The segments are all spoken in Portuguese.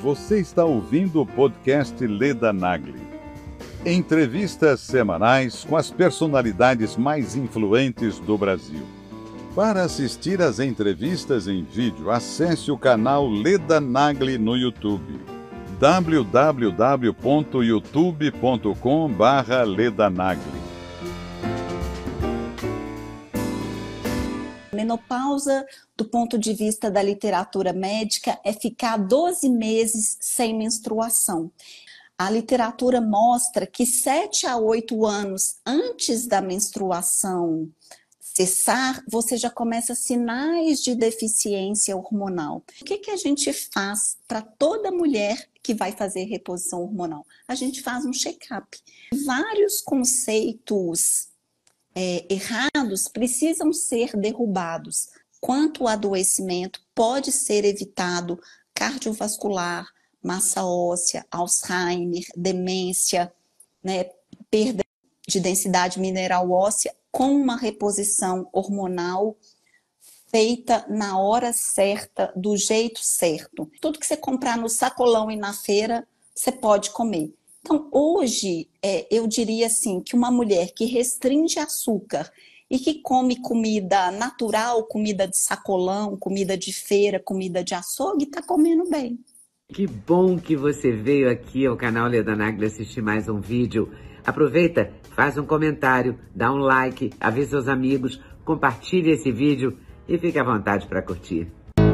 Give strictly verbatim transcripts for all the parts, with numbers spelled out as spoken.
Você está ouvindo o podcast Leda Nagli. Entrevistas semanais com as personalidades mais influentes do Brasil. Para assistir às entrevistas em vídeo, acesse o canal Leda Nagli no YouTube. w w w ponto youtube ponto com barra Leda Nagli. Menopausa, do ponto de vista da literatura médica, é ficar doze meses sem menstruação. A literatura mostra que sete a oito anos antes da menstruação cessar, você já começa sinais de deficiência hormonal. O que que a gente faz para toda mulher que vai fazer reposição hormonal? A gente faz um check-up. Vários conceitos É, errados precisam ser derrubados. Quanto ao adoecimento, pode ser evitado cardiovascular, massa óssea, Alzheimer, demência, né, perda de densidade mineral óssea, com uma reposição hormonal feita na hora certa, do jeito certo. Tudo que você comprar no sacolão e na feira, você pode comer. Então, hoje, é, eu diria assim, que uma mulher que restringe açúcar e que come comida natural, comida de sacolão, comida de feira, comida de açougue, está comendo bem. Que bom que você veio aqui ao canal Leda Nagli assistir mais um vídeo. Aproveita, faz um comentário, dá um like, avisa seus amigos, compartilhe esse vídeo e fique à vontade para curtir.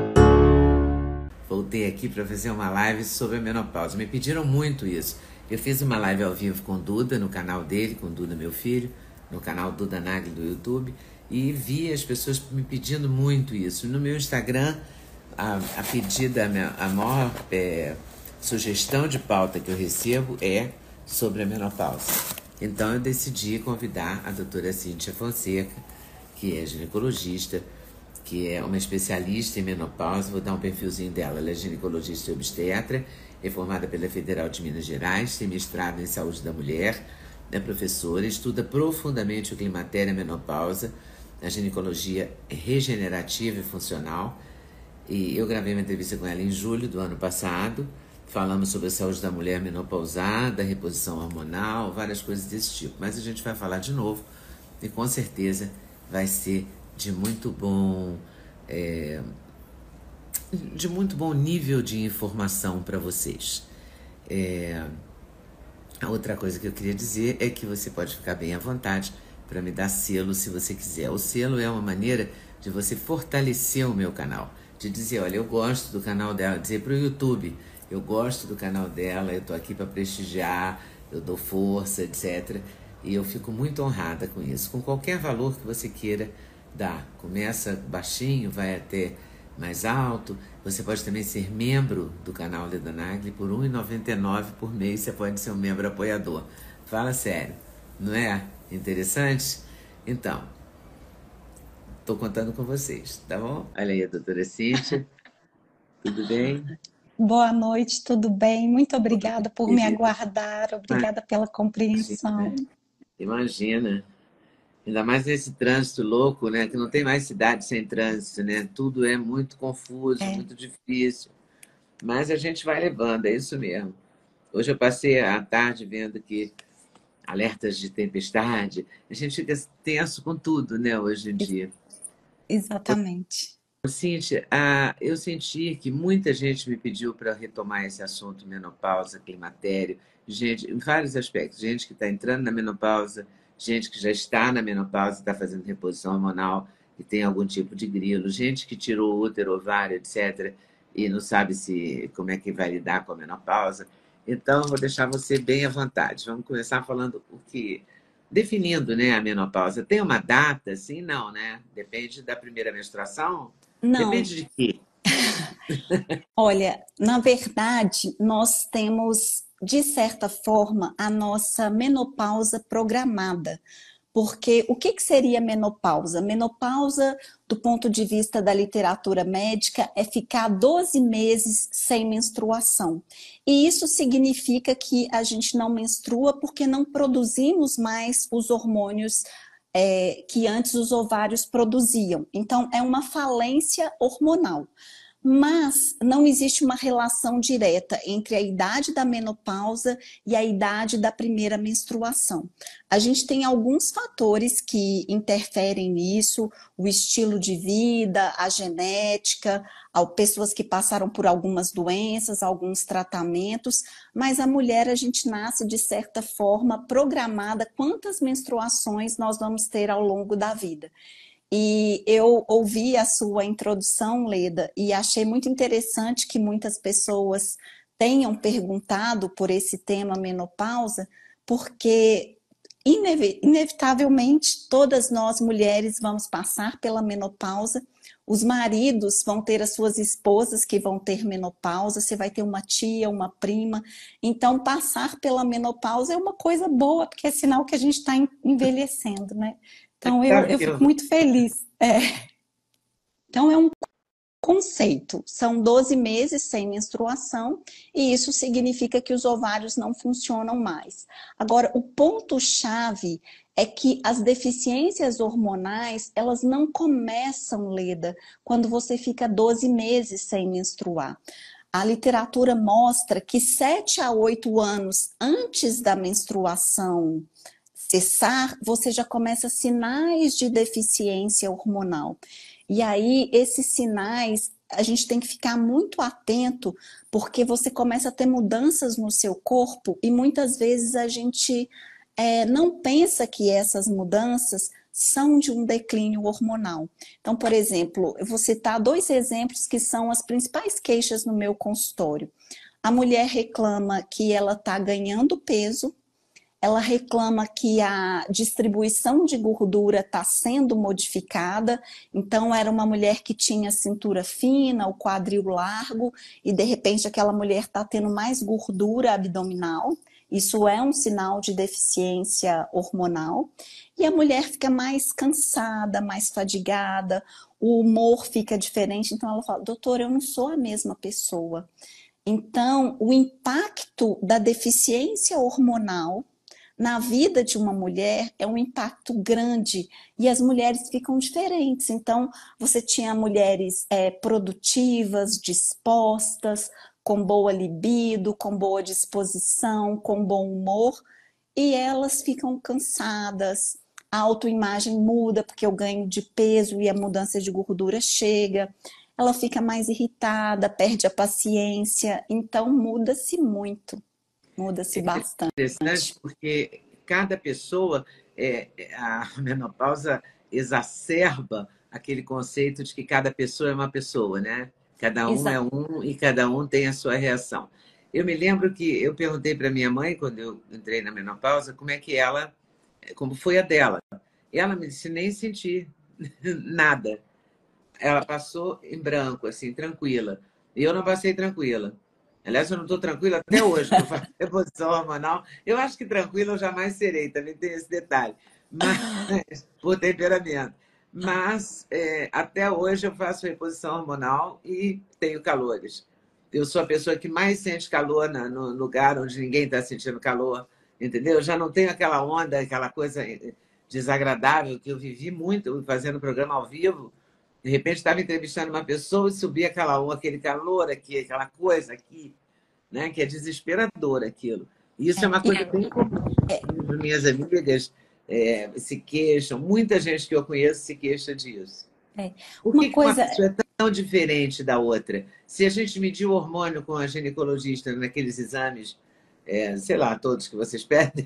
Voltei aqui para fazer uma live sobre a menopausa. Me pediram muito isso. Eu fiz uma live ao vivo com o Duda, no canal dele, com o Duda, meu filho, no canal Duda Nagli do YouTube, e vi as pessoas me pedindo muito isso. No meu Instagram, a, a pedida, a maior é, sugestão de pauta que eu recebo é sobre a menopausa. Então eu decidi convidar a doutora Cíntia Fonseca, que é ginecologista, que é uma especialista em menopausa. Vou dar um perfilzinho dela. Ela é ginecologista e obstetra, é formada pela Federal de Minas Gerais, tem mestrado em saúde da mulher, é professora, estuda profundamente o climatério e a menopausa, a ginecologia regenerativa e funcional. E eu gravei uma entrevista com ela em julho do ano passado. Falamos sobre a saúde da mulher menopausada, reposição hormonal, várias coisas desse tipo. Mas a gente vai falar de novo e com certeza vai ser de muito bom... É, de muito bom nível de informação para vocês. É... A outra coisa que eu queria dizer é que você pode ficar bem à vontade para me dar selo se você quiser. O selo é uma maneira de você fortalecer o meu canal, de dizer, olha, eu gosto do canal dela, dizer para o YouTube, eu gosto do canal dela, eu estou aqui para prestigiar, eu dou força, etcétera. E eu fico muito honrada com isso, com qualquer valor que você queira dar. Começa baixinho, vai até mais alto. Você pode também ser membro do canal Leda Nagli por um real e noventa e nove centavos por mês. Você pode ser um membro apoiador. Fala sério, não é interessante? Então, estou contando com vocês, tá bom? Olha aí a doutora Cíntia, tudo bem? Boa noite, tudo bem? Muito obrigada por me aguardar, obrigada pela compreensão. Imagina. Ainda mais nesse trânsito louco, né? Que não tem mais cidade sem trânsito, né? Tudo é muito confuso, é. muito difícil. Mas a gente vai levando, é isso mesmo. Hoje eu passei a tarde vendo que alertas de tempestade. A gente fica tenso com tudo, né? Hoje em dia. Exatamente. Cíntia, ah, eu senti que muita gente me pediu para retomar esse assunto menopausa, climatério, gente, em vários aspectos. Gente que está entrando na menopausa, gente que já está na menopausa, está fazendo reposição hormonal e tem algum tipo de grilo, gente que tirou útero, ovário, etcétera, e não sabe se, como é que vai lidar com a menopausa. Então, eu vou deixar você bem à vontade. Vamos começar falando o que... Definindo, né, a menopausa. Tem uma data? Sim, não, né? Depende da primeira menstruação? Não. Depende de quê? Olha, na verdade, nós temos, de certa forma, a nossa menopausa programada. Porque o que, que seria menopausa? Menopausa, do ponto de vista da literatura médica, é ficar doze meses sem menstruação. E isso significa que a gente não menstrua porque não produzimos mais os hormônios é, que antes os ovários produziam. Então, é uma falência hormonal. Mas não existe uma relação direta entre a idade da menopausa e a idade da primeira menstruação. A gente tem alguns fatores que interferem nisso, o estilo de vida, a genética, pessoas que passaram por algumas doenças, alguns tratamentos, mas a mulher, a gente nasce de certa forma programada quantas menstruações nós vamos ter ao longo da vida. E eu ouvi a sua introdução, Leda, e achei muito interessante que muitas pessoas tenham perguntado por esse tema menopausa, porque inevitavelmente todas nós mulheres vamos passar pela menopausa, os maridos vão ter as suas esposas que vão ter menopausa, você vai ter uma tia, uma prima, então passar pela menopausa é uma coisa boa, porque é sinal que a gente está envelhecendo, né? Então, eu, eu fico muito feliz. É. Então, é um conceito. São doze meses sem menstruação e isso significa que os ovários não funcionam mais. Agora, o ponto-chave é que as deficiências hormonais, elas não começam, Leda, quando você fica doze meses sem menstruar. A literatura mostra que sete a oito anos antes da menstruação cessar, você já começa sinais de deficiência hormonal. E aí, esses sinais, a gente tem que ficar muito atento, porque você começa a ter mudanças no seu corpo e muitas vezes a gente é, não pensa que essas mudanças são de um declínio hormonal. Então, por exemplo, eu vou citar dois exemplos que são as principais queixas no meu consultório. A mulher reclama que ela está ganhando peso, ela reclama que a distribuição de gordura está sendo modificada, então era uma mulher que tinha cintura fina, o quadril largo, e de repente aquela mulher está tendo mais gordura abdominal, isso é um sinal de deficiência hormonal, e a mulher fica mais cansada, mais fadigada, o humor fica diferente, então ela fala, doutora, eu não sou a mesma pessoa. Então, o impacto da deficiência hormonal na vida de uma mulher é um impacto grande e as mulheres ficam diferentes. Então, você tinha mulheres é, produtivas, dispostas, com boa libido, com boa disposição, com bom humor, e elas ficam cansadas, a autoimagem muda porque o ganho de peso e a mudança de gordura chega, ela fica mais irritada, perde a paciência, então muda-se muito. Muda-se bastante. É interessante porque cada pessoa, é, a menopausa exacerba aquele conceito de que cada pessoa é uma pessoa, né? Cada um Exato. É um e cada um tem a sua reação. Eu me lembro que eu perguntei para minha mãe, quando eu entrei na menopausa, como é que ela, como foi a dela. Ela me disse, nem sentir nada. Ela passou em branco, assim, tranquila. E eu não passei tranquila. Aliás, eu não estou tranquila até hoje, que eu faço reposição hormonal. Eu acho que tranquila eu jamais serei, também tem esse detalhe. Mas, por temperamento. Mas, é, até hoje eu faço reposição hormonal e tenho calores. Eu sou a pessoa que mais sente calor na, no lugar onde ninguém está sentindo calor, entendeu? Eu já não tenho aquela onda, aquela coisa desagradável que eu vivi muito fazendo programa ao vivo. De repente, estava entrevistando uma pessoa e subia aquela, aquele calor aqui, aquela coisa aqui, né? Que é desesperador aquilo. E isso é, é uma coisa bem comum. É. Minhas amigas é, se queixam, muita gente que eu conheço se queixa disso. É. Por que uma, coisa... uma pessoa é tão diferente da outra? Se a gente medir o hormônio com a ginecologista naqueles exames, é, sei lá, todos que vocês pedem,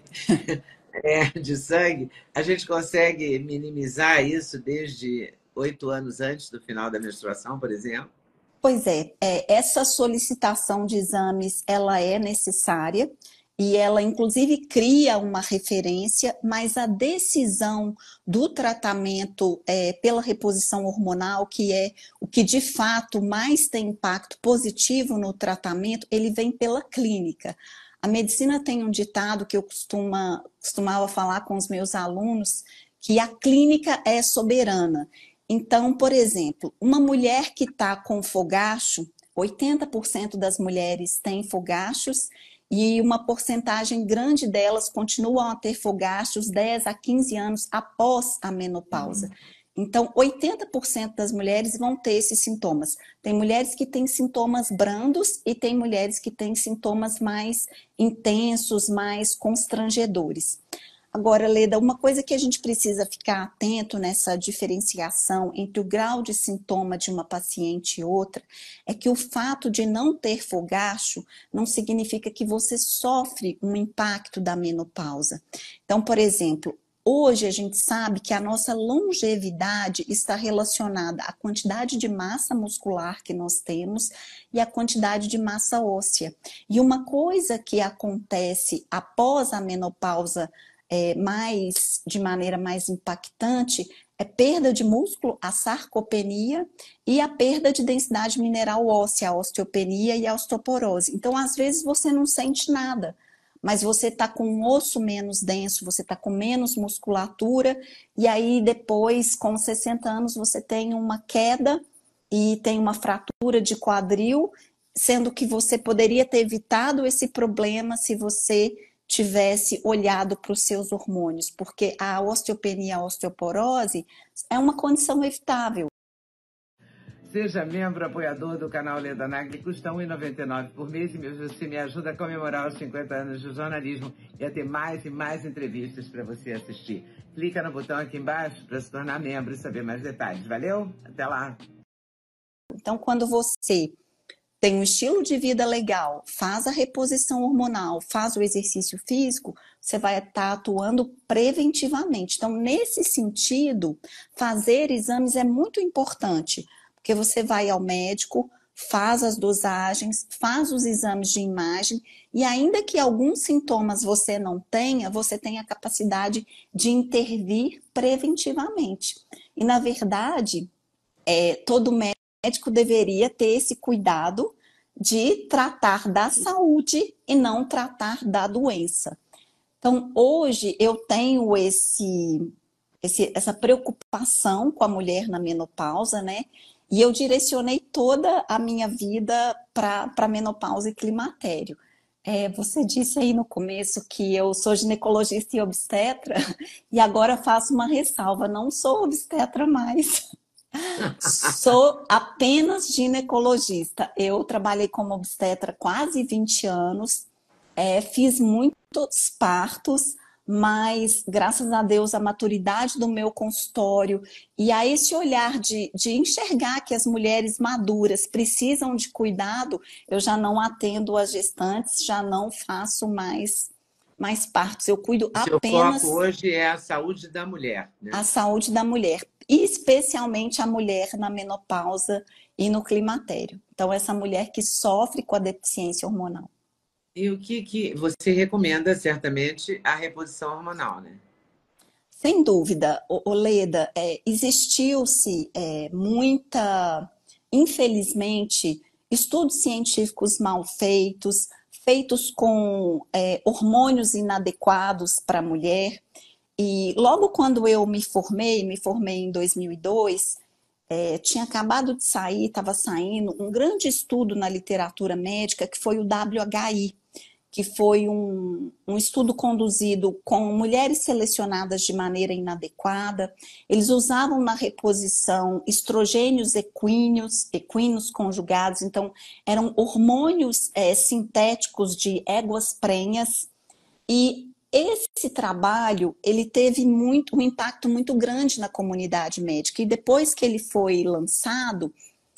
é, de sangue, a gente consegue minimizar isso desde oito anos antes do final da menstruação, por exemplo? Pois é, é, essa solicitação de exames, ela é necessária e ela, inclusive, cria uma referência, mas a decisão do tratamento é, pela reposição hormonal, que é o que, de fato, mais tem impacto positivo no tratamento, ele vem pela clínica. A medicina tem um ditado que eu costuma, costumava falar com os meus alunos, que a clínica é soberana. Então, por exemplo, uma mulher que está com fogacho, oitenta por cento das mulheres têm fogachos e uma porcentagem grande delas continuam a ter fogachos dez a quinze anos após a menopausa. Então, oitenta por cento das mulheres vão ter esses sintomas. Tem mulheres que têm sintomas brandos e tem mulheres que têm sintomas mais intensos, mais constrangedores. Agora, Leda, uma coisa que a gente precisa ficar atento nessa diferenciação entre o grau de sintoma de uma paciente e outra é que o fato de não ter fogacho não significa que você sofre um impacto da menopausa. Então, por exemplo, hoje a gente sabe que a nossa longevidade está relacionada à quantidade de massa muscular que nós temos e à quantidade de massa óssea. E uma coisa que acontece após a menopausa, É, mais, de maneira mais impactante, é perda de músculo, a sarcopenia, e a perda de densidade mineral óssea, a osteopenia e a osteoporose. Então, às vezes, você não sente nada, mas você está com um osso menos denso, você está com menos musculatura, e aí depois, com sessenta anos, você tem uma queda e tem uma fratura de quadril, sendo que você poderia ter evitado esse problema se você tivesse olhado para os seus hormônios, porque a osteopenia, a osteoporose é uma condição evitável. Seja membro apoiador do canal Leda Nagli, custa um real e noventa e nove centavos por mês e você me ajuda a comemorar os cinquenta anos de jornalismo e a ter mais e mais entrevistas para você assistir. Clica no botão aqui embaixo para se tornar membro e saber mais detalhes. Valeu? Até lá! Então, quando você tem um estilo de vida legal, faz a reposição hormonal, faz o exercício físico, você vai estar atuando preventivamente. Então, nesse sentido, fazer exames é muito importante, porque você vai ao médico, faz as dosagens, faz os exames de imagem, e ainda que alguns sintomas você não tenha, você tem a capacidade de intervir preventivamente. E, na verdade, é, todo médico médico deveria ter esse cuidado de tratar da saúde e não tratar da doença. Então, hoje eu tenho esse, esse, essa preocupação com a mulher na menopausa, né? E eu direcionei toda a minha vida para a menopausa e climatério. É, você disse aí no começo que eu sou ginecologista e obstetra, e agora faço uma ressalva, não sou obstetra mais. Sou apenas ginecologista. Eu trabalhei como obstetra quase vinte anos, é, fiz muitos partos, mas graças a Deus a maturidade do meu consultório e a esse olhar de, de enxergar que as mulheres maduras precisam de cuidado, eu já não atendo as gestantes, já não faço mais, mais partos. Eu cuido Seu apenas... foco hoje é a saúde da mulher, né? A saúde da mulher. E especialmente a mulher na menopausa e no climatério. Então, essa mulher que sofre com a deficiência hormonal. E o que, que você recomenda, certamente, a reposição hormonal, né? Sem dúvida, Leda, é, existiu-se é, muita, infelizmente, estudos científicos mal feitos, feitos com é, hormônios inadequados para a mulher. E logo quando eu me formei, me formei em dois mil e dois, é, tinha acabado de sair, estava saindo um grande estudo na literatura médica que foi o W H I, que foi um, um estudo conduzido com mulheres selecionadas de maneira inadequada. Eles usavam na reposição estrogênios equíneos, equinos conjugados, então eram hormônios é, sintéticos de éguas prenhas, e esse trabalho, ele teve muito, um impacto muito grande na comunidade médica, e depois que ele foi lançado,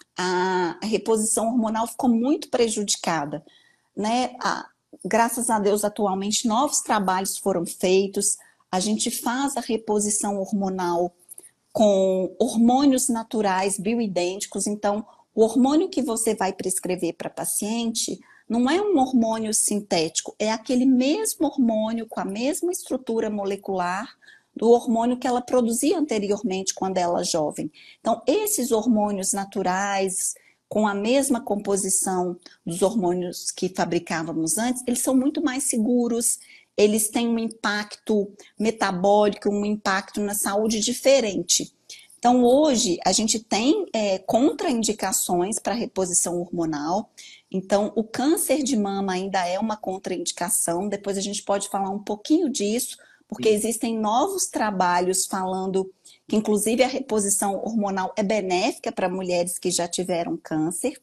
a, a reposição hormonal ficou muito prejudicada, né? A, graças a Deus, atualmente, novos trabalhos foram feitos, a gente faz a reposição hormonal com hormônios naturais bioidênticos, então, o hormônio que você vai prescrever para paciente não é um hormônio sintético, é aquele mesmo hormônio com a mesma estrutura molecular do hormônio que ela produzia anteriormente quando ela é jovem. Então, esses hormônios naturais, com a mesma composição dos hormônios que fabricávamos antes, eles são muito mais seguros, eles têm um impacto metabólico, um impacto na saúde diferente. Então, hoje, a gente tem é, contraindicações para reposição hormonal. Então, o câncer de mama ainda é uma contraindicação. Depois a gente pode falar um pouquinho disso, porque existem novos trabalhos falando que inclusive a reposição hormonal é benéfica para mulheres que já tiveram câncer.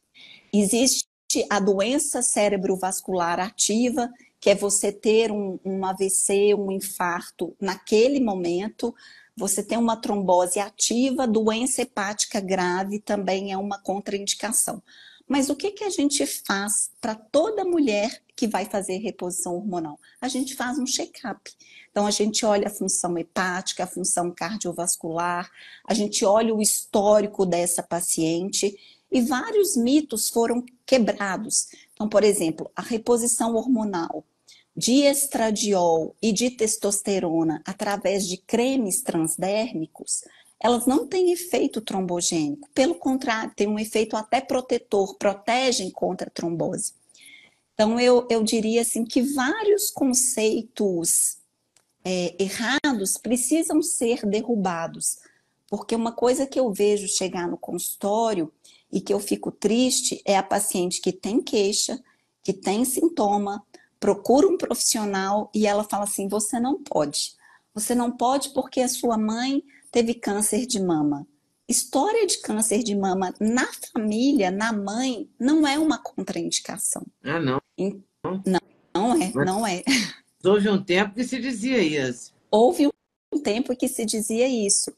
Existe a doença cerebrovascular ativa, que é você ter um, um A V C, um infarto naquele momento, você tem uma trombose ativa, doença hepática grave também é uma contraindicação. Mas o que, que a gente faz para toda mulher que vai fazer reposição hormonal? A gente faz um check-up. Então, a gente olha a função hepática, a função cardiovascular, a gente olha o histórico dessa paciente e vários mitos foram quebrados. Então, por exemplo, a reposição hormonal de estradiol e de testosterona através de cremes transdérmicos, elas não têm efeito trombogênico. Pelo contrário, tem um efeito até protetor, protegem contra a trombose. Então, eu, eu diria assim que vários conceitos é, errados precisam ser derrubados. Porque uma coisa que eu vejo chegar no consultório e que eu fico triste é a paciente que tem queixa, que tem sintoma, procura um profissional e ela fala assim, você não pode. Você não pode porque a sua mãe teve câncer de mama. História de câncer de mama na família, na mãe, não é uma contraindicação. Ah, não. Não, não é, Mas não é. houve um tempo que se dizia isso. Houve um tempo que se dizia isso.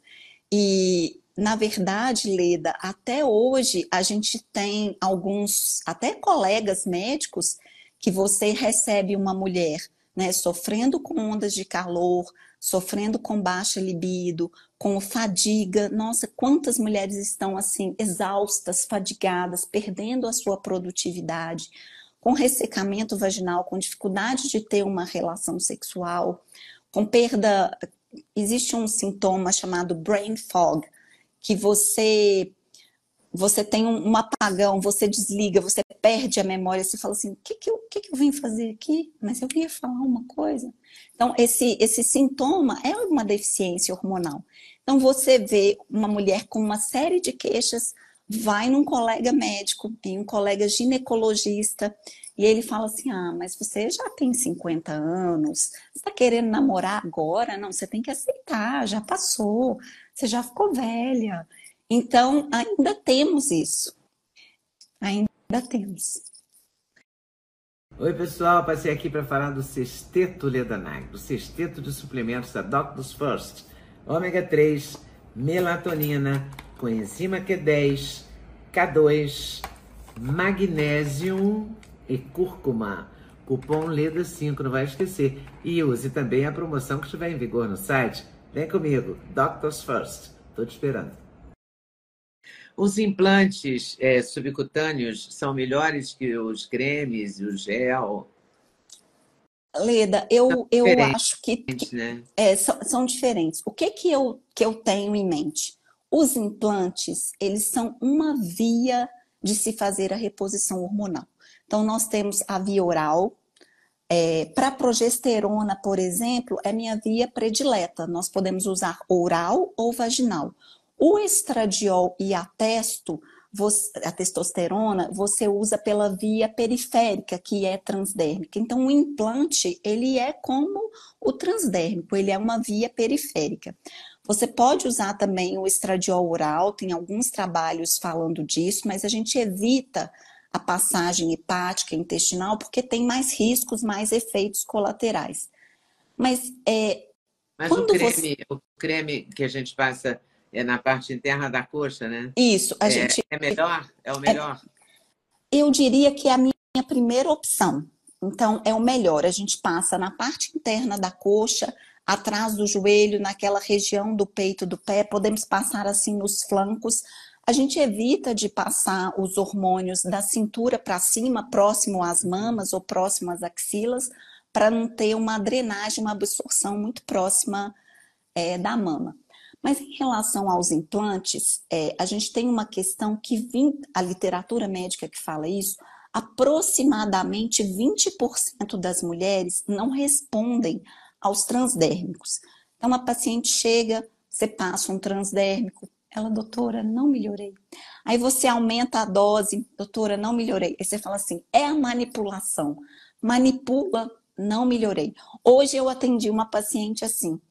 E, na verdade, Leda, até hoje a gente tem alguns, até colegas médicos, que você recebe uma mulher, né, sofrendo com ondas de calor, sofrendo com baixa libido, com fadiga. Nossa, quantas mulheres estão assim, exaustas, fadigadas, perdendo a sua produtividade, com ressecamento vaginal, com dificuldade de ter uma relação sexual, com perda. Existe um sintoma chamado brain fog, que você, você tem um, um apagão, você desliga, você perde a memória, você fala assim, o que, que, eu, que, que eu vim fazer aqui? Mas eu ia falar uma coisa. Então, esse, esse sintoma é uma deficiência hormonal. Então, você vê uma mulher com uma série de queixas, vai num colega médico, em um colega ginecologista, e ele fala assim, ah, mas você já tem cinquenta anos, você está querendo namorar agora? Não, você tem que aceitar, já passou, você já ficou velha. Então, ainda temos isso. Ainda temos. Oi, pessoal, passei aqui para falar do Sexteto Leda Nagli, o sexteto de suplementos da Doctors First, ômega três, melatonina, coenzima Q dez, K dois, magnésio e cúrcuma. Cupom Leda cinco, não vai esquecer. E use também a promoção que estiver em vigor no site. Vem comigo, Doctors First. Estou te esperando. Os implantes é, subcutâneos são melhores que os cremes e o gel? Leda, eu, eu acho que, que né? é, são, são diferentes. O que, que, eu, que eu tenho em mente? Os implantes, eles são uma via de se fazer a reposição hormonal. Então, nós temos a via oral. É, para progesterona, por exemplo, é minha via predileta. Nós podemos usar oral ou vaginal. O estradiol e a testo, você, a testosterona, você usa pela via periférica, que é transdérmica. Então, o implante, ele é como o transdérmico, ele é uma via periférica. Você pode usar também o estradiol oral, tem alguns trabalhos falando disso, mas a gente evita a passagem hepática, intestinal, porque tem mais riscos, mais efeitos colaterais. Mas, é, mas quando o creme, você... o creme que a gente passa é na parte interna da coxa, né? Isso, a é, gente... É melhor? É o melhor? É, eu diria que é a minha primeira opção. Então, é o melhor. A gente passa na parte interna da coxa, atrás do joelho, naquela região do peito do pé, podemos passar assim nos flancos. A gente evita de passar os hormônios da cintura para cima, próximo às mamas ou próximo às axilas, para não ter uma drenagem, uma absorção muito próxima é, da mama. Mas em relação aos implantes, é, a gente tem uma questão que vim, a literatura médica que fala isso, aproximadamente vinte por cento das mulheres não respondem aos transdérmicos. Então, a paciente chega, você passa um transdérmico, ela, doutora, não melhorei. Aí você aumenta a dose, doutora, não melhorei. Aí você fala assim, é a manipulação. Manipula, não melhorei. Hoje eu atendi uma paciente assim,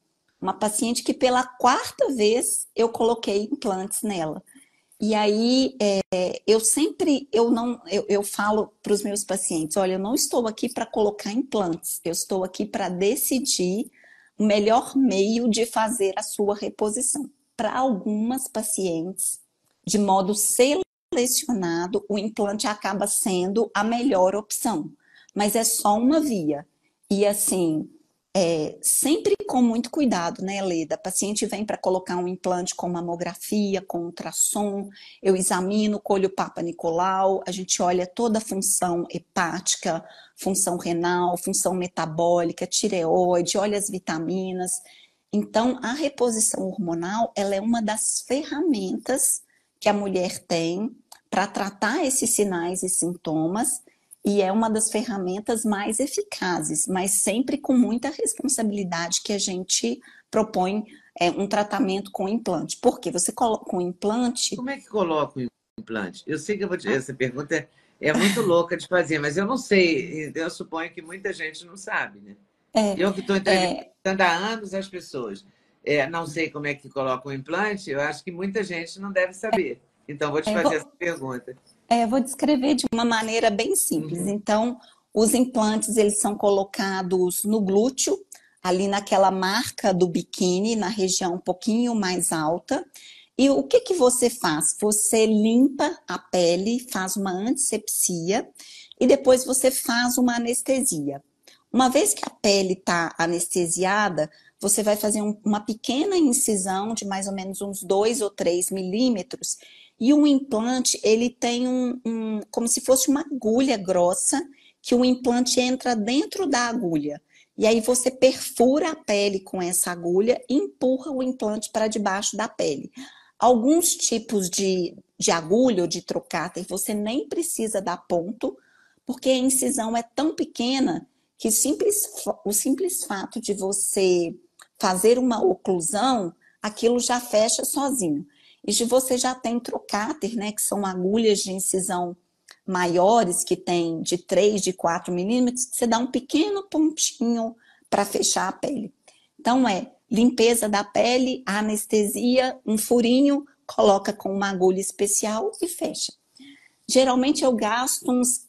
Uma paciente que pela quarta vez eu coloquei implantes nela. E aí, é, eu sempre, eu não, eu, eu falo para os meus pacientes, olha, eu não estou aqui para colocar implantes, eu estou aqui para decidir o melhor meio de fazer a sua reposição. Para algumas pacientes, de modo selecionado, o implante acaba sendo a melhor opção, mas é só uma via. E assim, é, sempre com muito cuidado, né, Leda? A paciente vem para colocar um implante com mamografia, com ultrassom, eu examino, colho o Papa Nicolau, a gente olha toda a função hepática, função renal, função metabólica, tireoide, olha as vitaminas. Então, a reposição hormonal, ela é uma das ferramentas que a mulher tem para tratar esses sinais e sintomas, e é uma das ferramentas mais eficazes, mas sempre com muita responsabilidade que a gente propõe é, um tratamento com implante. Porque você coloca um implante... Como é que coloca o implante? Eu sei que eu vou te... essa pergunta é, é muito louca de fazer, mas eu não sei. Eu suponho que muita gente não sabe, né? É, Eu que estou é, entrevistando há anos as pessoas, é, não sei como é que coloca o implante, eu acho que muita gente não deve saber. Então, vou te é, fazer vou, essa pergunta. é, vou descrever de uma maneira bem simples. Uhum. Então, os implantes, eles são colocados no glúteo, ali naquela marca do biquíni, na região um pouquinho mais alta. E o que que você faz? Você limpa a pele, faz uma antisepsia e depois você faz uma anestesia. Uma vez que a pele está anestesiada, você vai fazer um, uma pequena incisão de mais ou menos uns dois ou três milímetros. E um implante, ele tem um, um, como se fosse uma agulha grossa, que o implante entra dentro da agulha. E aí você perfura a pele com essa agulha e empurra o implante para debaixo da pele. Alguns tipos de, de agulha ou de trocáter, você nem precisa dar ponto, porque a incisão é tão pequena que simples, o simples fato de você fazer uma oclusão, aquilo já fecha sozinho. E se você já tem trocáter, né, que são agulhas de incisão maiores, que tem de três, de quatro milímetros, você dá um pequeno pontinho para fechar a pele. Então é limpeza da pele, anestesia, um furinho, coloca com uma agulha especial e fecha. Geralmente eu gasto uns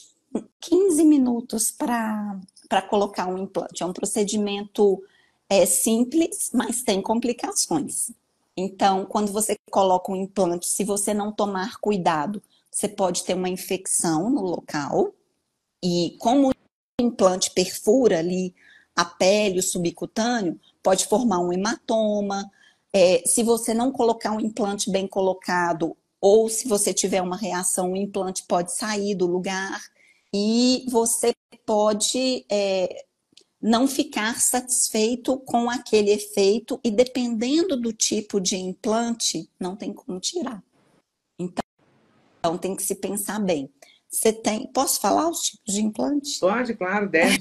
quinze minutos para colocar um implante. É um procedimento é, simples, mas tem complicações. Então, quando você coloca um implante, se você não tomar cuidado, você pode ter uma infecção no local. E como o implante perfura ali a pele, o subcutâneo, pode formar um hematoma. É, se você não colocar um implante bem colocado, ou se você tiver uma reação, o implante pode sair do lugar. E você pode é, não ficar satisfeito com aquele efeito e dependendo do tipo de implante, não tem como tirar. Então, então tem que se pensar bem. Você tem, posso falar os tipos de implante? Pode, claro, deve.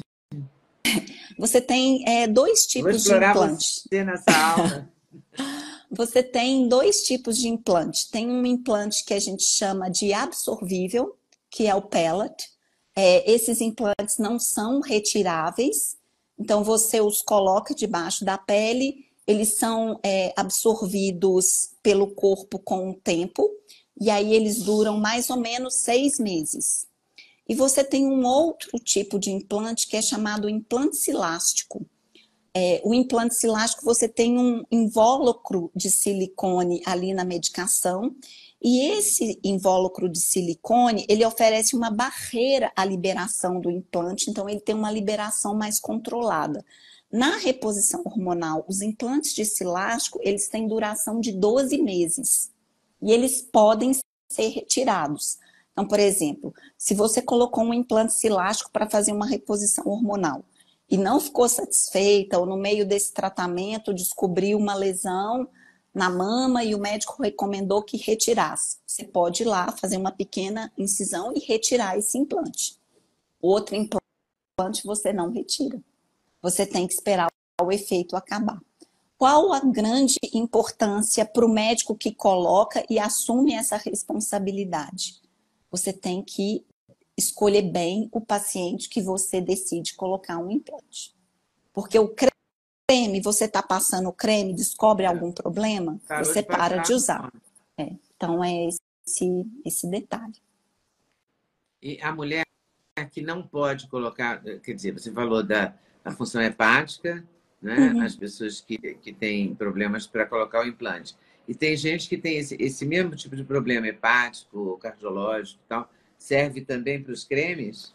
Você tem é, dois Vou tipos de explorar implante. você nessa aula. Você tem dois tipos de implante. Tem um implante que a gente chama de absorvível, que é o pellet. É, esses implantes não são retiráveis, então você os coloca debaixo da pele, eles são é, absorvidos pelo corpo com o tempo, e aí eles duram mais ou menos seis meses. E você tem um outro tipo de implante que é chamado implante silástico. É, o implante silástico, você tem um invólucro de silicone ali na medicação, e esse invólucro de silicone, ele oferece uma barreira à liberação do implante, então ele tem uma liberação mais controlada. Na reposição hormonal, os implantes de silástico, eles têm duração de doze meses, e eles podem ser retirados. Então, por exemplo, se você colocou um implante silástico para fazer uma reposição hormonal, e não ficou satisfeita, ou no meio desse tratamento descobriu uma lesão na mama e o médico recomendou que retirasse. Você pode ir lá fazer uma pequena incisão e retirar esse implante. Outro implante você não retira. Você tem que esperar o efeito acabar. Qual a grande importância para o médico que coloca e assume essa responsabilidade? Você tem que escolher bem o paciente que você decide colocar um implante. Porque o creme, você está passando o creme, descobre É. algum problema, Parou você de para passar, de usar. não. É, então, é esse, esse detalhe. E a mulher que não pode colocar, quer dizer, você falou da, da função hepática, né? As Uhum. pessoas que, que têm problemas para colocar o implante. E tem gente que tem esse, esse mesmo tipo de problema hepático, cardiológico e tal, serve também para os cremes?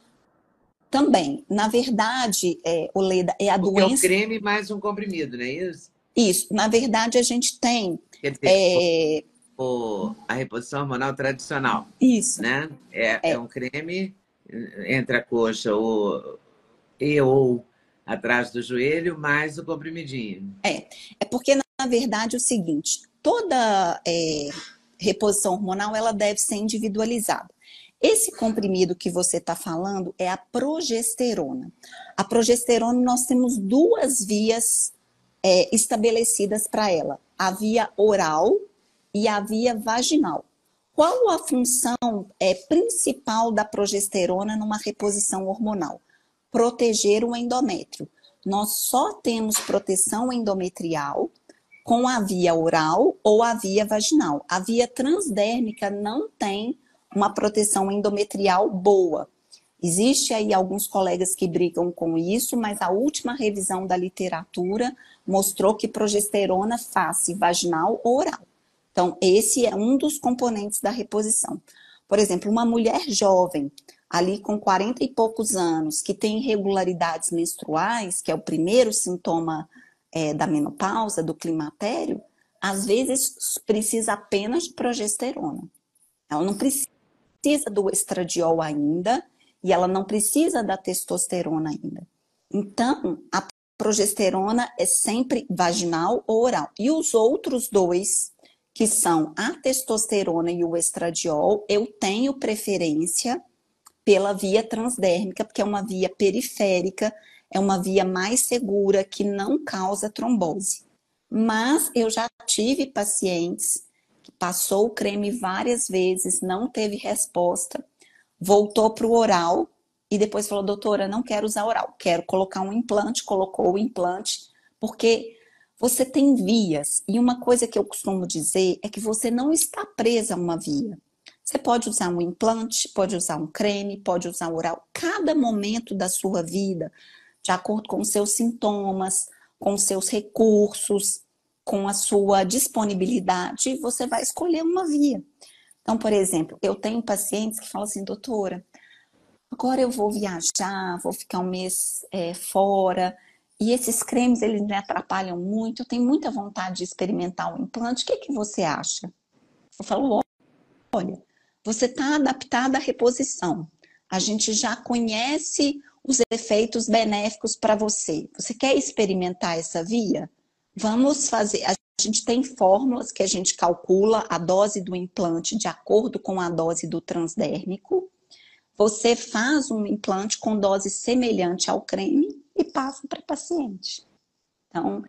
Também, na verdade, é, Oleda, é a Porque é o doença. creme mais um comprimido, não é isso? Isso, na verdade, a gente tem. Quer dizer, É, o, a reposição hormonal tradicional, isso, né? É, é é, um creme entre a coxa ou, e ou atrás do joelho, mais o comprimidinho. é. É porque, na verdade, é o seguinte: toda é, reposição hormonal ela deve ser individualizada. Esse comprimido que você está falando é a progesterona. A progesterona, nós temos duas vias é, estabelecidas para ela: a via oral e a via vaginal. Qual a função é, principal da progesterona numa reposição hormonal? Proteger o endométrio. Nós só temos proteção endometrial com a via oral ou a via vaginal. A via transdérmica não tem uma proteção endometrial boa. Existe aí alguns colegas que brigam com isso, mas a última revisão da literatura mostrou que progesterona faz vaginal ou oral. Então, esse é um dos componentes da reposição. Por exemplo, uma mulher jovem, ali com quarenta e poucos anos, que tem irregularidades menstruais, que é o primeiro sintoma é, da menopausa, do climatério, às vezes precisa apenas de progesterona. Ela não precisa do estradiol ainda, e ela não precisa da testosterona ainda. Então, a progesterona é sempre vaginal ou oral. E os outros dois, que são a testosterona e o estradiol, eu tenho preferência pela via transdérmica, porque é uma via periférica, é uma via mais segura, que não causa trombose. Mas eu já tive pacientes que passou o creme várias vezes, não teve resposta, voltou para o oral e depois falou: doutora, não quero usar oral, quero colocar um implante. Colocou o implante, porque você tem vias, e uma coisa que eu costumo dizer é que você não está presa a uma via. Você pode usar um implante, pode usar um creme, pode usar oral. Cada momento da sua vida, de acordo com os seus sintomas, com os seus recursos, com a sua disponibilidade, você vai escolher uma via. Então, por exemplo, eu tenho pacientes que falam assim: doutora, agora eu vou viajar, vou ficar um mês é, fora, e esses cremes, eles me atrapalham muito, eu tenho muita vontade de experimentar um implante, o que, que você acha? Eu falo: olha, você está adaptada à reposição, a gente já conhece os efeitos benéficos para você, você quer experimentar essa via? Vamos fazer. A gente tem fórmulas que a gente calcula a dose do implante de acordo com a dose do transdérmico. Você faz um implante com dose semelhante ao creme e passa para o paciente. Então,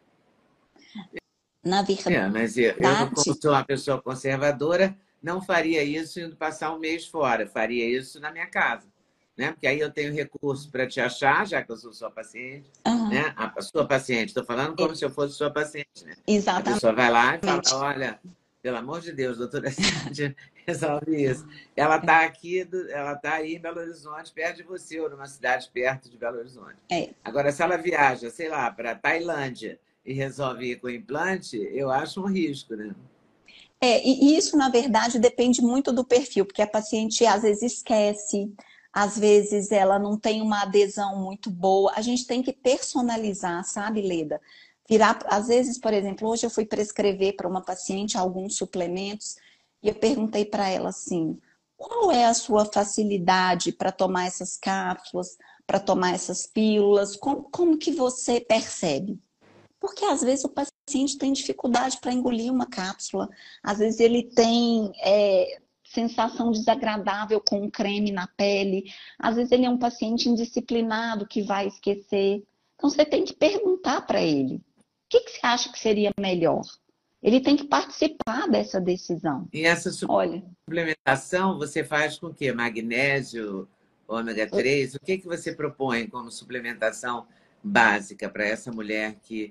na É, mas eu, eu, como verdade, sou uma pessoa conservadora, não faria isso indo passar um mês fora, faria isso na minha casa, né? Porque aí eu tenho recurso para te achar, já que eu sou sua paciente, uhum, né? A sua paciente, estou falando como se eu fosse sua paciente, né? A exatamente. pessoa vai lá e fala: olha, pelo amor de Deus, doutora Cíntia, resolve isso. Ela está aqui, do- ela está aí em Belo Horizonte, perto de você, ou numa cidade perto de Belo Horizonte. É, Agora, se ela viaja, sei lá, para Tailândia e resolve ir com implante, eu acho um risco, né? É, e isso, na verdade, depende muito do perfil, porque a paciente às vezes esquece, às vezes ela não tem uma adesão muito boa. A gente tem que personalizar, sabe, Leda? Virar, às vezes, por exemplo, hoje eu fui prescrever para uma paciente alguns suplementos e eu perguntei para ela assim: qual é a sua facilidade para tomar essas cápsulas, para tomar essas pílulas? Como, como que você percebe? Porque às vezes o paciente tem dificuldade para engolir uma cápsula, às vezes ele tem é, sensação desagradável com um creme na pele, às vezes ele é um paciente indisciplinado que vai esquecer. Então você tem que perguntar para ele: o que, que você acha que seria melhor? Ele tem que participar dessa decisão. E essa Olha, suplementação você faz com o quê? Magnésio, ômega três? O que que você propõe como suplementação básica para essa mulher que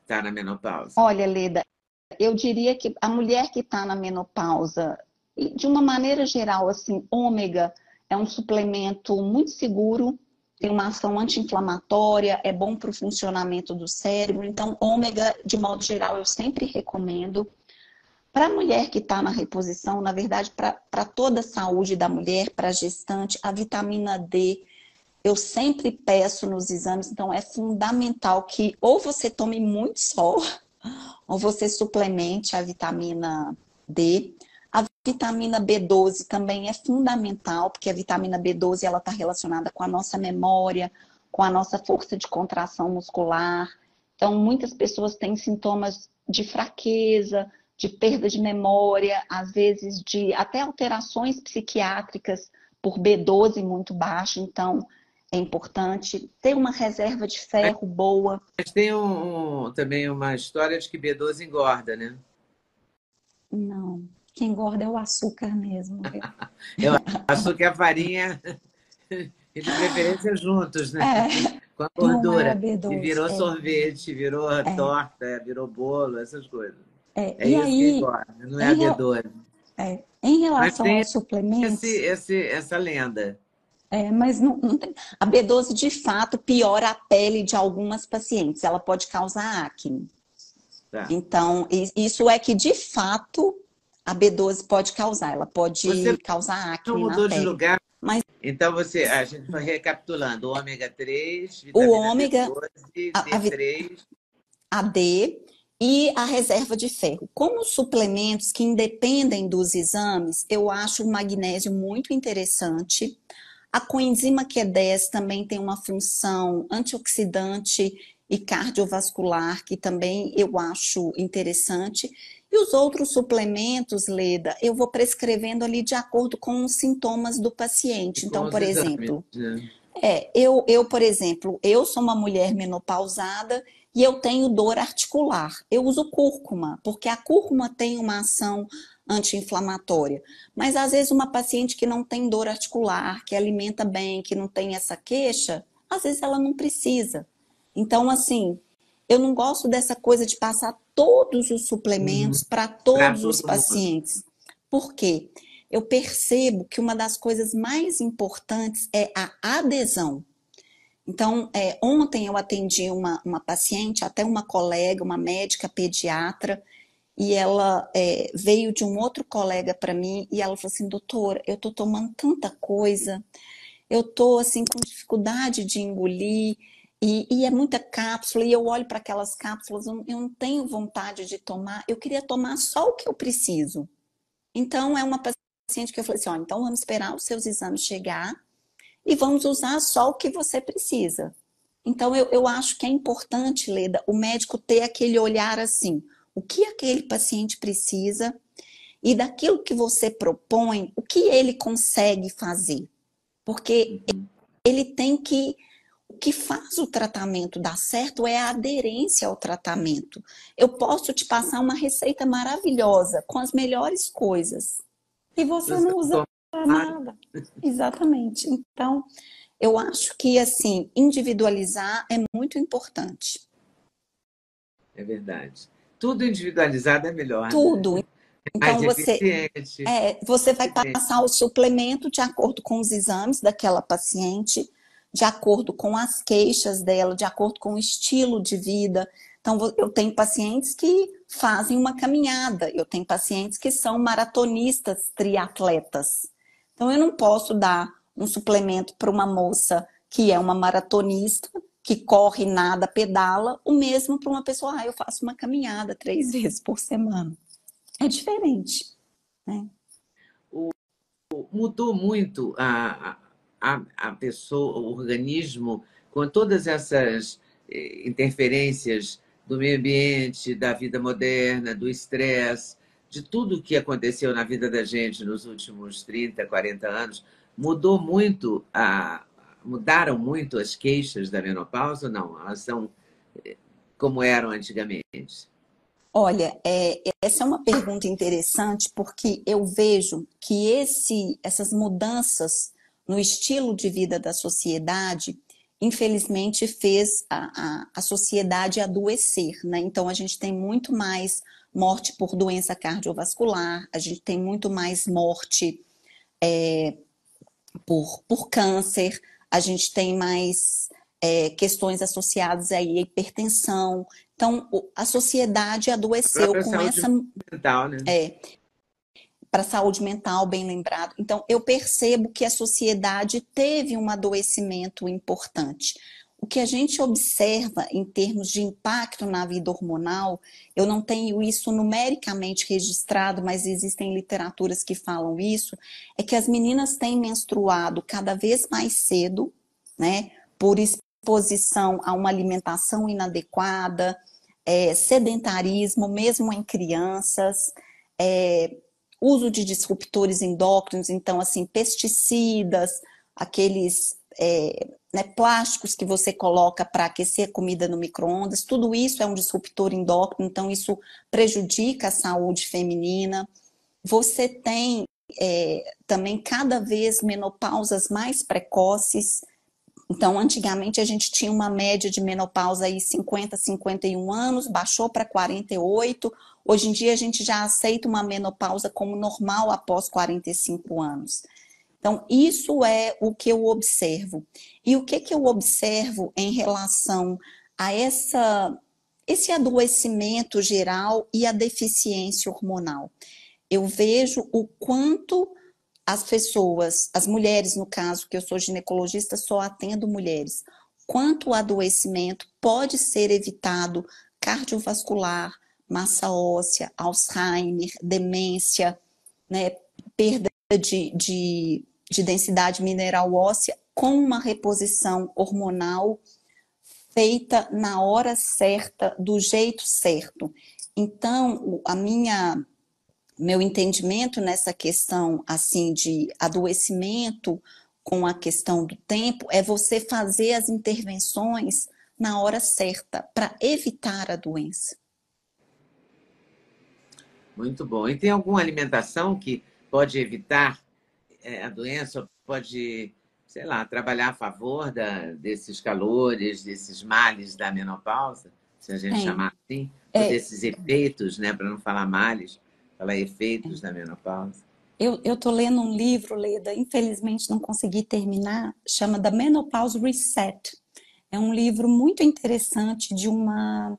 está na menopausa? Olha, Leda, eu diria que a mulher que está na menopausa, e de uma maneira geral, assim, ômega é um suplemento muito seguro, tem uma ação anti-inflamatória, é bom para o funcionamento do cérebro. Então, ômega, de modo geral, eu sempre recomendo. Para a mulher que está na reposição, na verdade, para toda a saúde da mulher, para a gestante, a vitamina D, eu sempre peço nos exames, então é fundamental que ou você tome muito sol, ou você suplemente a vitamina D. A vitamina B doze também é fundamental, porque a vitamina B doze ela está relacionada com a nossa memória, com a nossa força de contração muscular. Então, muitas pessoas têm sintomas de fraqueza, de perda de memória, às vezes de até alterações psiquiátricas por B doze muito baixo. Então, é importante ter uma reserva de ferro boa. Mas tem um, um, também uma história de que B doze engorda, né? Não, quem engorda é o açúcar mesmo. É o açúcar e a farinha, e de preferência juntos, né? É, Com a não é a gordura. B E doze. virou É, sorvete, virou é, torta, virou bolo, essas coisas. é. É E isso que aí, engorda, não é a em, B rel- doze. é, em Mas relação tem aos esse, suplementos, esse, essa lenda. é, mas não, não tem- a B doze de fato piora a pele de algumas pacientes. Ela pode causar acne. Tá. Então, i- isso é que de fato a B doze pode causar. Ela Você pode causar não acne na mudou de pele. lugar. Mas Então, você, a gente foi recapitulando: ômega três, o vitamina ômega, B doze, a, a D três. a D e a reserva de ferro. Como suplementos que independem dos exames, eu acho o magnésio muito interessante. A coenzima Q dez também tem uma função antioxidante e cardiovascular, que também eu acho interessante. E os outros suplementos, Leda, eu vou prescrevendo ali de acordo com os sintomas do E paciente. com Então, os por exames, exemplo, né? é, eu, eu, por exemplo, eu sou uma mulher menopausada e eu tenho dor articular. Eu uso cúrcuma, porque a cúrcuma tem uma ação anti-inflamatória. Mas às vezes uma paciente que não tem dor articular, que alimenta bem, que não tem essa queixa, às vezes ela não precisa. Então, assim, eu não gosto dessa coisa de passar todos os Uhum. suplementos para Para todos os todo mundo. pacientes. Por quê? Eu percebo que uma das coisas mais importantes é a adesão. Então, é, ontem eu atendi uma, uma paciente, até uma colega, uma médica pediatra, e ela é, veio de um outro colega para mim e ela falou assim: doutora, eu tô tomando tanta coisa, eu tô assim com dificuldade de engolir e, e é muita cápsula e eu olho para aquelas cápsulas, eu, eu não tenho vontade de tomar, eu queria tomar só o que eu preciso. Então, é uma paciente que eu falei assim: ó, então vamos esperar os seus exames chegar e vamos usar só o que você precisa. Então, eu, eu acho que é importante, Leda, o médico ter aquele olhar assim, o que aquele paciente precisa e daquilo que você propõe, o que ele consegue fazer. Porque Uhum. ele tem que... O que faz o tratamento dar certo é a aderência ao tratamento. Eu posso te passar uma receita maravilhosa, com as melhores coisas, e Se você você não usa não tomar, nada. Exatamente. Então, eu acho que, assim, individualizar é muito importante. é verdade. Tudo individualizado é melhor, né? Tudo. Mais Então, você, eficiente. é, você vai Eficiente. passar o suplemento de acordo com os exames daquela paciente, de acordo com as queixas dela, de acordo com o estilo de vida. Então, eu tenho pacientes que fazem uma caminhada, eu tenho pacientes que são maratonistas triatletas. Então, eu não posso dar um suplemento para uma moça que é uma maratonista, que corre, nada, pedala, o mesmo para uma pessoa, ah, eu faço uma caminhada três vezes por semana. É diferente, né? Mudou muito a, a, a pessoa, o organismo, com todas essas eh, interferências do meio ambiente, da vida moderna, do estresse, de tudo que aconteceu na vida da gente nos últimos trinta, quarenta anos. Mudou muito, a, mudaram muito as queixas da menopausa ou não? Elas são eh, como eram antigamente? Olha, é, essa é uma pergunta interessante porque eu vejo que esse, essas mudanças no estilo de vida da sociedade, infelizmente, fez a, a, a sociedade adoecer, né? Então, a gente tem muito mais morte por doença cardiovascular, a gente tem muito mais morte é, por, por câncer, a gente tem mais é, questões associadas aí à hipertensão. Então, a sociedade A adoeceu própria com saúde essa... mental, né? É, para a saúde mental, bem lembrado. Então, eu percebo que a sociedade teve um adoecimento importante. O que a gente observa em termos de impacto na vida hormonal, eu não tenho isso numericamente registrado, mas existem literaturas que falam isso, é que as meninas têm menstruado cada vez mais cedo, né, por exposição a uma alimentação inadequada, é, sedentarismo, mesmo em crianças, é, uso de disruptores endócrinos, então, assim, pesticidas, aqueles é, né, plásticos que você coloca para aquecer a comida no micro-ondas, tudo isso é um disruptor endócrino, então isso prejudica a saúde feminina. Você tem é, também cada vez menopausas mais precoces. Então, antigamente a gente tinha uma média de menopausa aí cinquenta, cinquenta e um anos, baixou para quarenta e oito. Hoje em dia a gente já aceita uma menopausa como normal após quarenta e cinco anos. Então, isso é o que eu observo. E o que, que eu observo em relação a essa, esse adoecimento geral e a deficiência hormonal? Eu vejo o quanto as pessoas, as mulheres no caso, que eu sou ginecologista, só atendo mulheres, quanto o adoecimento pode ser evitado cardiovascular, massa óssea, Alzheimer, demência, né, perda de, de, de densidade mineral óssea com uma reposição hormonal feita na hora certa, do jeito certo. Então, a minha... meu entendimento nessa questão assim de adoecimento com a questão do tempo é você fazer as intervenções na hora certa para evitar a doença. Muito bom. E tem alguma alimentação que pode evitar é, a doença, ou pode, sei lá, trabalhar a favor da, desses calores, desses males da menopausa, se a gente Tem. chamar assim, ou É, desses efeitos, né, para não falar males, falar efeitos da menopausa? eu estou lendo um livro, Leda, infelizmente não consegui terminar, chama The Menopause Reset. É um livro muito interessante de uma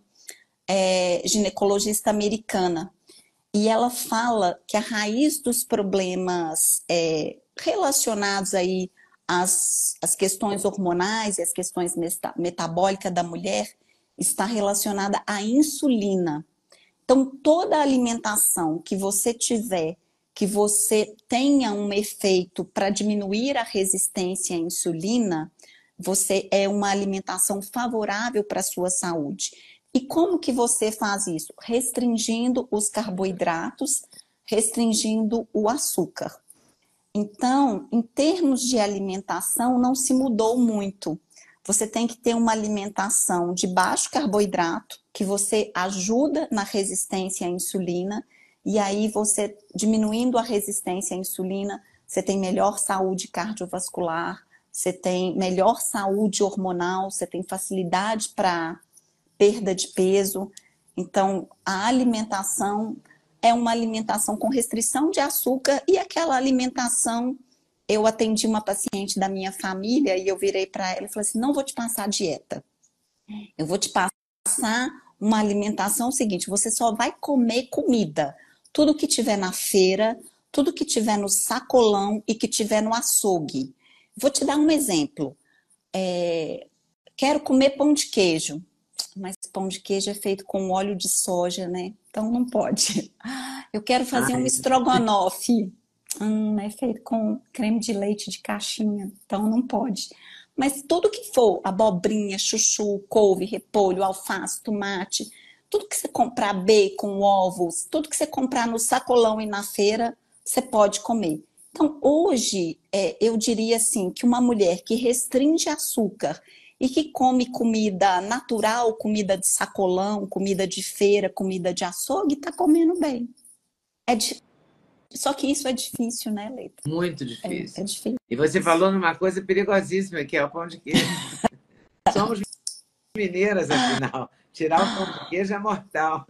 é, ginecologista americana. E ela fala que a raiz dos problemas é, relacionados aí às, às questões hormonais e às questões meta, metabólicas da mulher está relacionada à insulina. Então, toda alimentação que você tiver, que você tenha um efeito para diminuir a resistência à insulina, você é uma alimentação favorável para a sua saúde. E como que você faz isso? Restringindo os carboidratos, restringindo o açúcar. Então, em termos de alimentação, não se mudou muito. Você tem que ter uma alimentação de baixo carboidrato, que você ajuda na resistência à insulina, e aí você, diminuindo a resistência à insulina, você tem melhor saúde cardiovascular, você tem melhor saúde hormonal, você tem facilidade para perda de peso. Então, a alimentação é uma alimentação com restrição de açúcar e aquela alimentação... Eu atendi uma paciente da minha família e eu virei para ela e falei assim, não vou te passar dieta. Eu vou te passar uma alimentação seguinte, você só vai comer comida. Tudo que tiver na feira, tudo que tiver no sacolão e que tiver no açougue. Vou te dar um exemplo. É, quero comer pão de queijo. Mas pão de queijo é feito com óleo de soja, né? Então não pode. Eu quero fazer Ai, um estrogonofe. Hum, é feito com creme de leite de caixinha, então não pode. Mas tudo que for, abobrinha, chuchu, couve, repolho, alface, tomate, tudo que você comprar, bacon, ovos, tudo que você comprar no sacolão e na feira, você pode comer. Então, hoje, é, eu diria assim, que uma mulher que restringe açúcar e que come comida natural, comida de sacolão, comida de feira, comida de açougue, está comendo bem. É de... Só que isso é difícil, né, Leita? muito É, é difícil. difícil. E você falou numa coisa perigosíssima, que é o pão de queijo. Somos mineiras, afinal. Tirar o pão de queijo é mortal.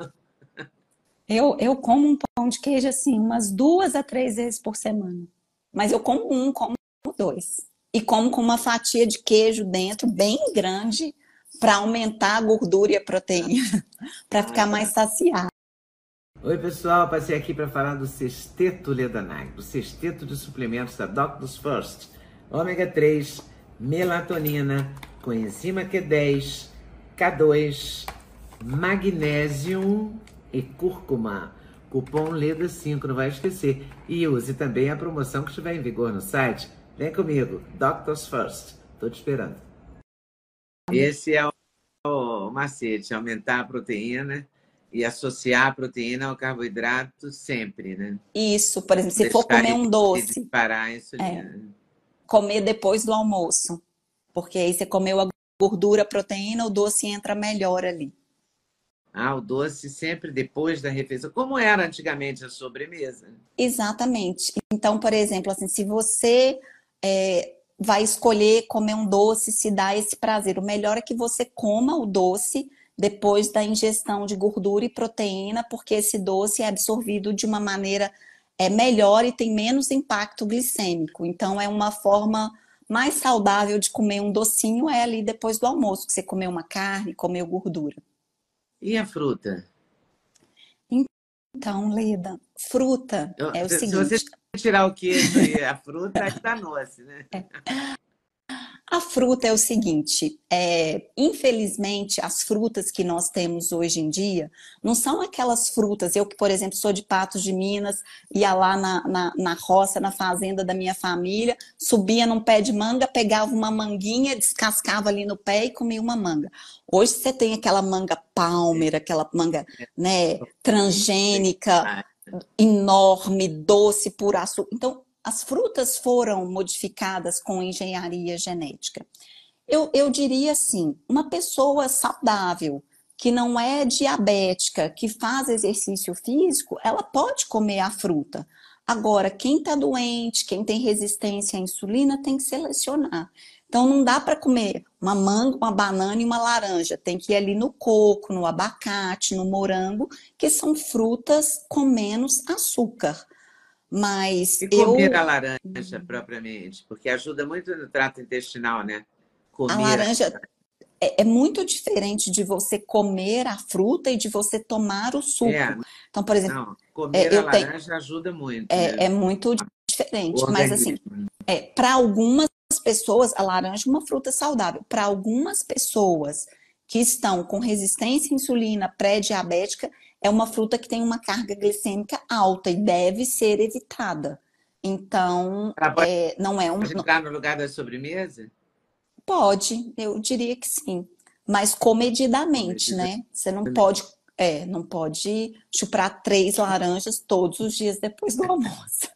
Eu, eu como um pão de queijo assim, umas duas a três vezes por semana. Mas eu como um, como dois. E como com uma fatia de queijo dentro, bem grande, para aumentar a gordura e a proteína, para ficar mais saciado. Oi, pessoal. Passei aqui para falar do Sexteto Leda Nagli, o sexteto de suplementos da Doctors First. Ômega três, melatonina, coenzima Q dez, K dois, magnésio e cúrcuma. Cupom Leda cinco, não vai esquecer. E use também a promoção que estiver em vigor no site. Vem comigo, Doctors First. Tô te esperando. Esse é o macete, aumentar a proteína e associar a proteína ao carboidrato sempre, né? Isso, por exemplo, se for comer um doce, parar a insulina. É, comer depois do almoço, porque aí você comeu a gordura, a proteína, o doce entra melhor ali. Ah, o doce sempre depois da refeição, como era antigamente a sobremesa. Exatamente. Então, por exemplo, assim, se você é, vai escolher comer um doce, se dá esse prazer, o melhor é que você coma o doce depois da ingestão de gordura e proteína, porque esse doce é absorvido de uma maneira é, melhor e tem menos impacto glicêmico. Então, é uma forma mais saudável de comer um docinho, é ali depois do almoço, que você comeu uma carne, comeu gordura. E a fruta? Então, Leda, fruta Eu, é o se seguinte... Se você tirar o queijo e a fruta, é danou-se, né? É. A fruta é o seguinte, é, infelizmente, as frutas que nós temos hoje em dia não são aquelas frutas. Eu, que, por exemplo, sou de Patos de Minas, ia lá na, na, na roça, na fazenda da minha família, subia num pé de manga, pegava uma manguinha, descascava ali no pé e comia uma manga. Hoje você tem aquela manga palmer, aquela manga, né, transgênica, enorme, doce, por açúcar. Então, as frutas foram modificadas com engenharia genética. Eu, eu diria assim, uma pessoa saudável, que não é diabética, que faz exercício físico, ela pode comer a fruta. Agora, quem está doente, quem tem resistência à insulina, tem que selecionar. Então, não dá para comer uma manga, uma banana e uma laranja. Tem que ir ali no coco, no abacate, no morango, que são frutas com menos açúcar. Mas e comer eu... a laranja propriamente, porque ajuda muito no trato intestinal, né? Comer a laranja é, é muito diferente de você comer a fruta e de você tomar o suco. É, então, por exemplo, não, comer é, a eu tenho, laranja ajuda muito. é, Né? é muito diferente. Mas assim, é, para algumas pessoas, a laranja é uma fruta saudável. Para algumas pessoas que estão com resistência à insulina, pré-diabética, é uma fruta que tem uma carga glicêmica alta e deve ser evitada. Então, pode, é, não é um... Pode entrar no lugar da sobremesa? Pode, eu diria que sim. Mas comedidamente, comedidamente. né? Você não pode, é, não pode chupar três laranjas todos os dias depois do almoço.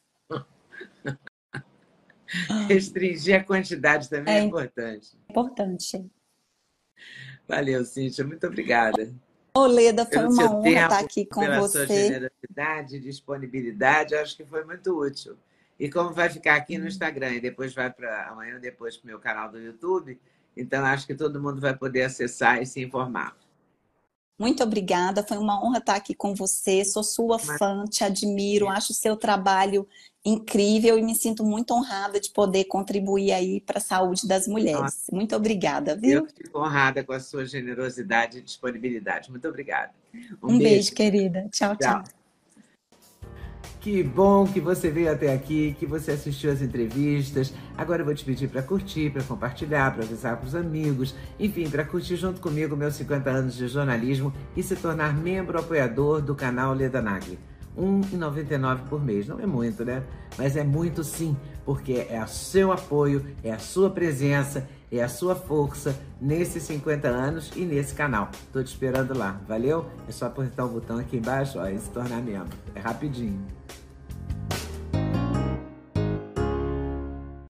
Restringir a quantidade também é, é importante. É importante. Valeu, Cíntia. Muito obrigada. Ô, Leda, foi pelo uma seu honra tempo, estar aqui com pela você. Sua generosidade e disponibilidade, acho que foi muito útil. E como vai ficar aqui no Instagram e depois vai para amanhã depois para o meu canal do YouTube, então acho que todo mundo vai poder acessar e se informar. Muito obrigada, foi uma honra estar aqui com você, sou sua fã, te admiro, acho o seu trabalho incrível e me sinto muito honrada de poder contribuir aí para a saúde das mulheres. Nossa. Muito obrigada, viu? Eu fico honrada com a sua generosidade e disponibilidade. Muito obrigada. Um, um beijo. beijo, querida. Tchau, tchau. tchau. Que bom que você veio até aqui, que você assistiu as entrevistas. Agora eu vou te pedir para curtir, para compartilhar, para avisar para os amigos. Enfim, para curtir junto comigo meus cinquenta anos de jornalismo e se tornar membro apoiador do canal Leda Nagli. um real e noventa e nove centavos por mês. Não é muito, né? Mas é muito sim, porque é o seu apoio, é a sua presença, é a sua força nesses cinquenta anos e nesse canal. Tô te esperando lá, valeu? É só apertar o botão aqui embaixo ó, e se tornar membro. É rapidinho.